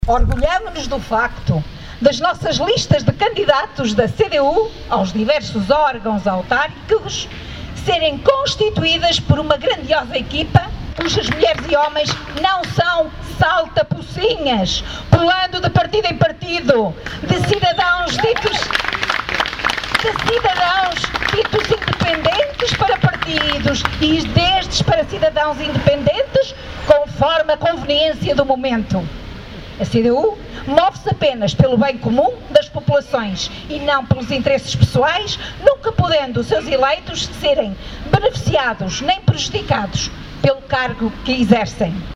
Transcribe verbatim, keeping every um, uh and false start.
Orgulhamo-nos do facto das nossas listas de candidatos da C D U aos diversos órgãos autárquicos serem constituídas por uma grandiosa equipa cujas mulheres e homens não são salta-pocinhas, pulando de partido em partido, de cidadãos ditos, de cidadãos ditos independentes para partidos e destes para cidadãos independentes, conforme a conveniência do momento. A C D U move-se apenas pelo bem comum das populações e não pelos interesses pessoais, nunca podendo os seus eleitos serem beneficiados nem prejudicados pelo cargo que exercem.